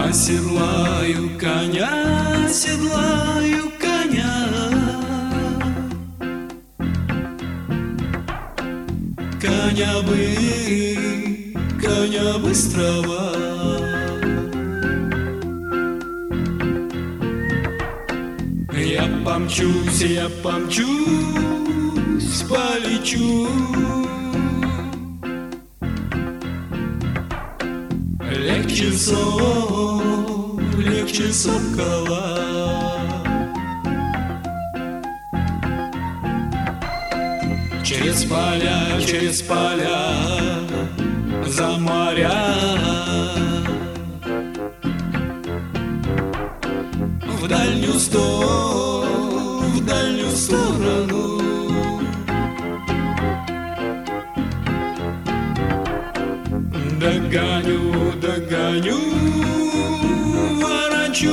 Оседлаю коня, седлаю коня. Коня быстрого. Я помчусь, полечу. Легче сокола. Через поля, за моря, в дальнюю сторону. Догоню, ворочу.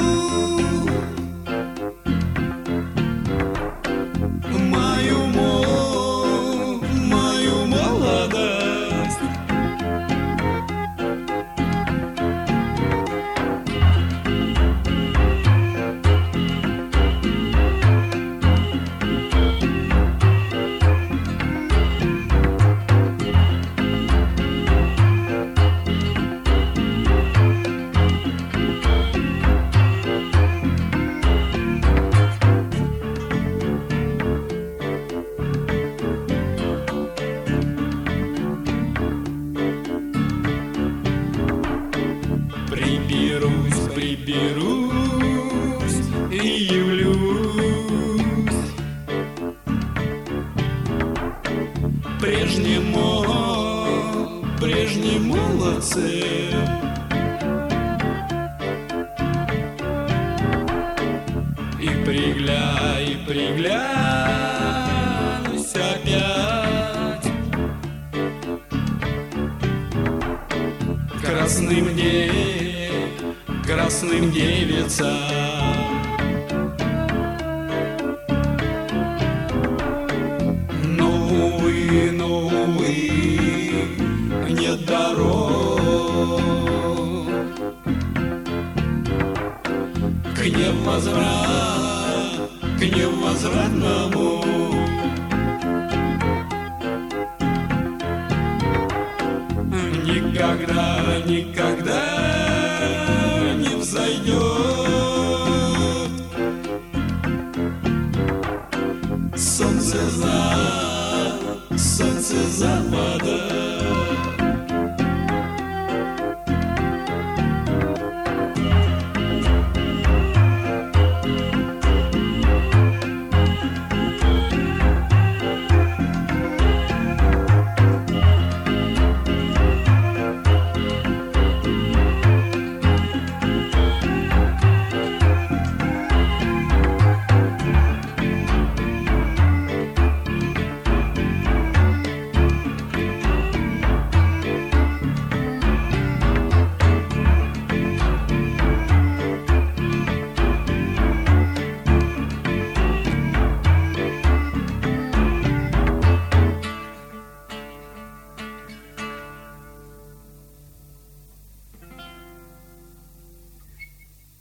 Мою молодость. Приберусь и явлюсь прежним молодцем. И приглянусь опять красным девицам. Но, увы, нет дорог к невозвратному. Никогда не взойдет солнце запада.